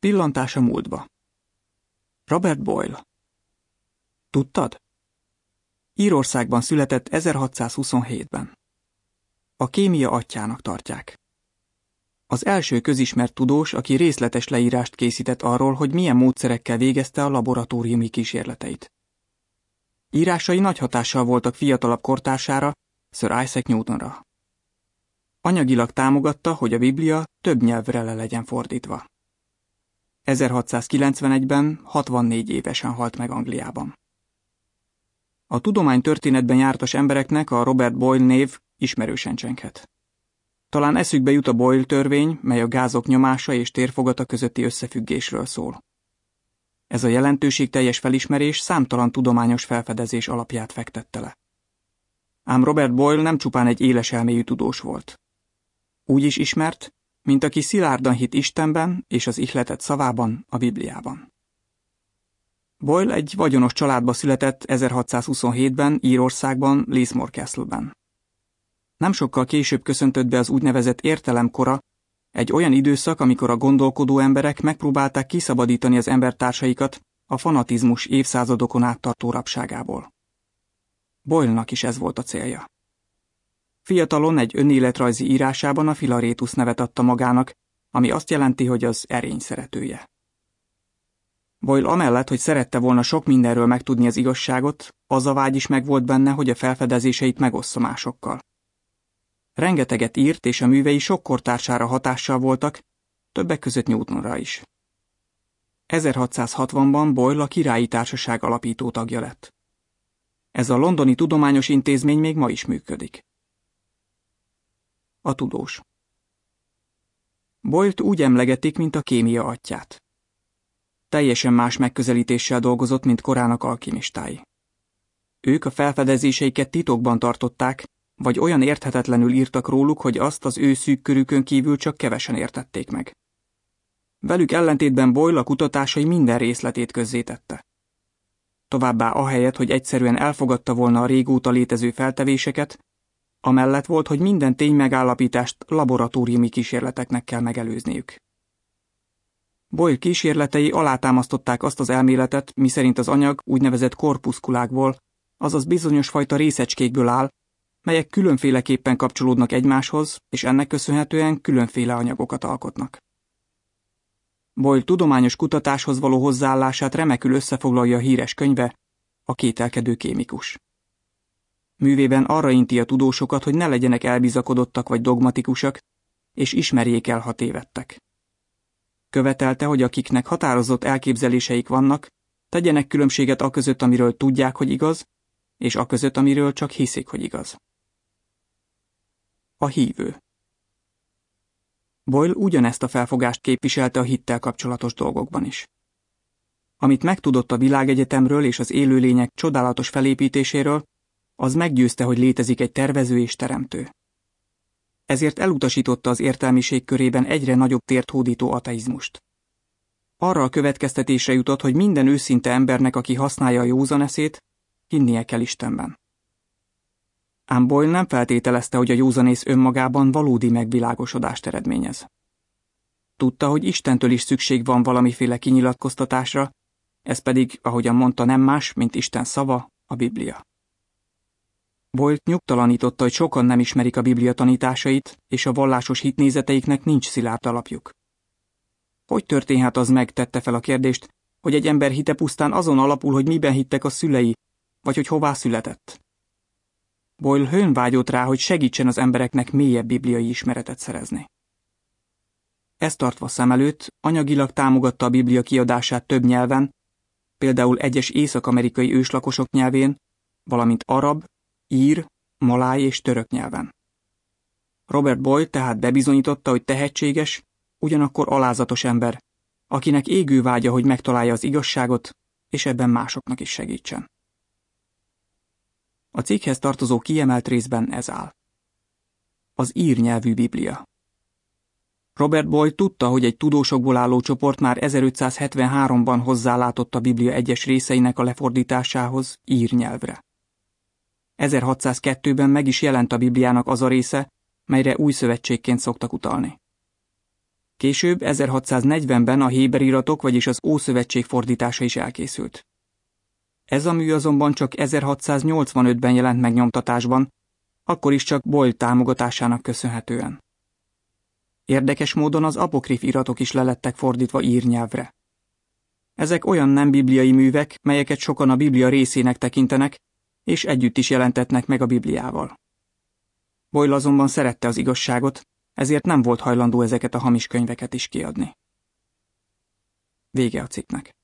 Pillantás a múltba. Robert Boyle. Tudtad? Írországban született 1627-ben. A kémia atyjának tartják. Az első közismert tudós, aki részletes leírást készített arról, hogy milyen módszerekkel végezte a laboratóriumi kísérleteit. Írásai nagy hatással voltak fiatalabb kortársára, Sir Isaac Newtonra. Anyagilag támogatta, hogy a Biblia több nyelvre le legyen fordítva. 1691-ben 64 évesen halt meg Angliában. A tudománytörténetben jártas embereknek a Robert Boyle név ismerősen csenghet. Talán eszükbe jut a Boyle törvény, mely a gázok nyomása és térfogata közötti összefüggésről szól. Ez a jelentőségteljes felismerés számtalan tudományos felfedezés alapját fektette le. Ám Robert Boyle nem csupán egy éles elméjű tudós volt. Úgy is ismert, mint aki szilárdan hitt Istenben és az ihletett szavában, a Bibliában. Boyle egy vagyonos családba született 1627-ben Írországban, Lismore Castle-ben. Nem sokkal később köszöntött be az úgynevezett értelemkora, egy olyan időszak, amikor a gondolkodó emberek megpróbálták kiszabadítani az embertársaikat a fanatizmus évszázadokon át tartó rabságából. Boyle-nak is ez volt a célja. Fiatalon egy önéletrajzi írásában a Philaretus nevet adta magának, ami azt jelenti, hogy az erény szeretője. Boyle amellett, hogy szerette volna sok mindenről megtudni az igazságot, az a vágy is megvolt benne, hogy a felfedezéseit megossza másokkal. Rengeteget írt, és a művei sok kortársára hatással voltak, többek között Newtonra is. 1660-ban Boyle a Királyi Társaság alapító tagja lett. Ez a londoni tudományos intézmény még ma is működik. A tudós. Boyle-t úgy emlegetik, mint a kémia atyját. Teljesen más megközelítéssel dolgozott, mint korának alkimistái. Ők a felfedezéseiket titokban tartották, vagy olyan érthetetlenül írtak róluk, hogy azt az ő szűk körükön kívül csak kevesen értették meg. Velük ellentétben Boyle a kutatásai minden részletét közzétette. Továbbá ahelyett, hogy egyszerűen elfogadta volna a régóta létező feltevéseket, amellett volt, hogy minden ténymegállapítást laboratóriumi kísérleteknek kell megelőzniük. Boyle kísérletei alátámasztották azt az elméletet, miszerint az anyag úgynevezett korpuszkulákból, azaz bizonyos fajta részecskékből áll, melyek különféleképpen kapcsolódnak egymáshoz, és ennek köszönhetően különféle anyagokat alkotnak. Boyle tudományos kutatáshoz való hozzáállását remekül összefoglalja a híres könyve, A kételkedő kémikus. Művében arra inti a tudósokat, hogy ne legyenek elbizakodottak vagy dogmatikusak, és ismerjék el, ha tévedtek. Követelte, hogy akiknek határozott elképzeléseik vannak, tegyenek különbséget aközött, amiről tudják, hogy igaz, és aközött, amiről csak hiszik, hogy igaz. A hívő. Boyle ugyanezt a felfogást képviselte a hittel kapcsolatos dolgokban is. Amit megtudott a világegyetemről és az élőlények csodálatos felépítéséről, az meggyőzte, hogy létezik egy tervező és teremtő. Ezért elutasította az értelmiség körében egyre nagyobb tért hódító ateizmust. Arra a következtetésre jutott, hogy minden őszinte embernek, aki használja a józan eszét, hinnie kell Istenben. Ám Boyle nem feltételezte, hogy a józanész önmagában valódi megvilágosodást eredményez. Tudta, hogy Istentől is szükség van valamiféle kinyilatkoztatásra, ez pedig, ahogyan mondta, nem más, mint Isten szava, a Biblia. Boyle-t nyugtalanította, hogy sokan nem ismerik a Biblia tanításait, és a vallásos hitnézeteiknek nincs szilárd alapjuk. Hogy történhet az meg, tette fel a kérdést, hogy egy ember hite pusztán azon alapul, hogy miben hittek a szülei, vagy hogy hová született? Boyle hőn vágyott rá, hogy segítsen az embereknek mélyebb bibliai ismeretet szerezni. Ezt tartva szem előtt, anyagilag támogatta a Biblia kiadását több nyelven, például egyes észak-amerikai őslakosok nyelvén, valamint arab, ír, maláj és török nyelven. Robert Boyle tehát bebizonyította, hogy tehetséges, ugyanakkor alázatos ember, akinek égő vágya, hogy megtalálja az igazságot, és ebben másoknak is segítsen. A cikkhez tartozó kiemelt részben ez áll. Az ír nyelvű Biblia. Robert Boyle tudta, hogy egy tudósokból álló csoport már 1573-ban hozzálátott a Biblia egyes részeinek a lefordításához ír nyelvre. 1602-ben meg is jelent a Bibliának az a része, melyre új szövetségként szoktak utalni. Később 1640-ben a Héber iratok, vagyis az Ószövetség fordítása is elkészült. Ez a mű azonban csak 1685-ben jelent meg nyomtatásban, akkor is csak Boyle támogatásának köszönhetően. Érdekes módon az apokrif iratok is lelettek fordítva ír nyelvre. Ezek olyan nem bibliai művek, melyeket sokan a Biblia részének tekintenek, és együtt is jelentetnek meg a Bibliával. Boyle azonban szerette az igazságot, ezért nem volt hajlandó ezeket a hamis könyveket is kiadni. Vége a cikknek.